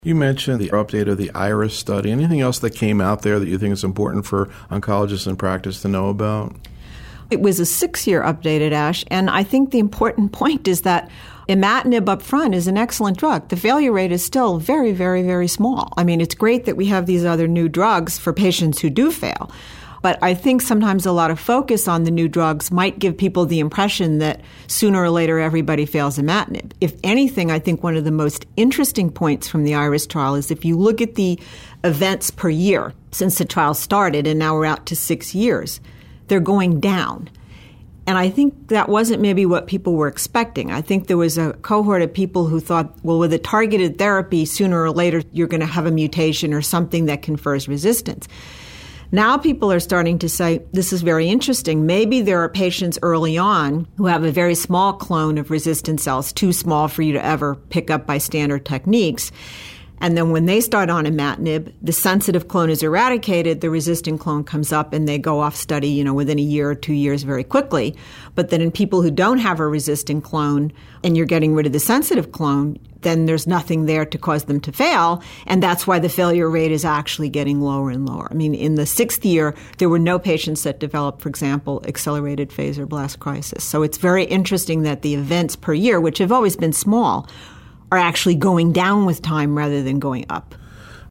You mentioned the update of the IRIS study. Anything else that came out there that you think is important for oncologists in practice to know about? It was a 6-year updated ASH, and I think the important point is that imatinib up front is an excellent drug. The failure rate is still very, very, very small. I mean, it's great that we have these other new drugs for patients who do fail. But I think sometimes a lot of focus on the new drugs might give people the impression that sooner or later everybody fails imatinib. If anything, I think one of the most interesting points from the IRIS trial is if you look at the events per year since the trial started, and now we're out to 6 years, they're going down. And I think that wasn't maybe what people were expecting. I think there was a cohort of people who thought, well, with a targeted therapy, sooner or later you're going to have a mutation or something that confers resistance. Now people are starting to say, this is very interesting. Maybe there are patients early on who have a very small clone of resistant cells, too small for you to ever pick up by standard techniques. And then when they start on imatinib, the sensitive clone is eradicated, the resistant clone comes up, and they go off study, within a year or 2 years very quickly. But then in people who don't have a resistant clone and you're getting rid of the sensitive clone, then there's nothing there to cause them to fail. And that's why the failure rate is actually getting lower and lower. I mean, in the 6th year, there were no patients that developed, for example, accelerated phase or blast crisis. So it's very interesting that the events per year, which have always been small, are actually going down with time rather than going up.